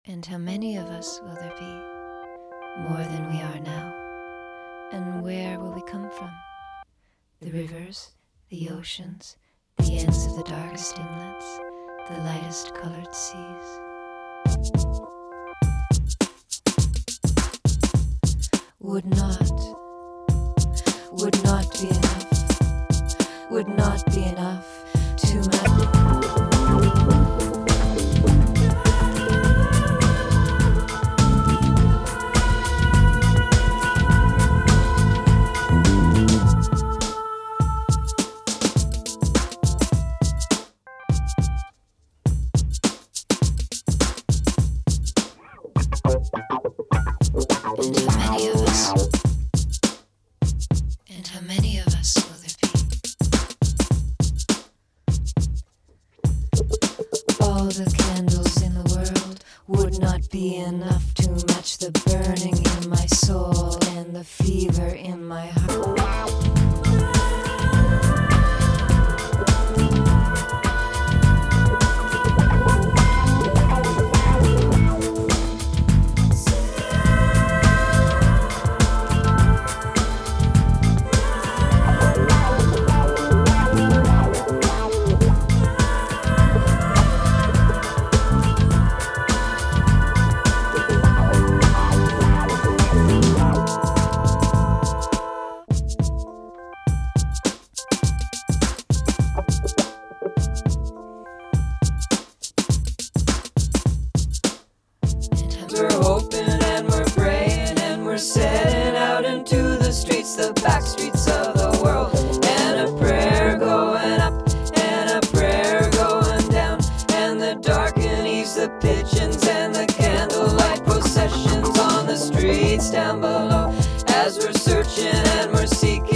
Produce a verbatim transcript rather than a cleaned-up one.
And how many of us will there be? More than we are now. And where will we come from? The rivers, the oceans, the ends of the darkest inlets, the lightest colored seas. Would not, would not be enough, would not be enough to match. And how many of us? And how many of us will there be? All the candles in the world would not be enough to match the burning in my soul and the fever in my heart. We're hoping and we're praying and we're setting out into the streets, the back streets of the world. And a prayer going up and a prayer going down, and the darkened eaves, the pigeons and the candlelight processions on the streets down below. As we're searching and we're seeking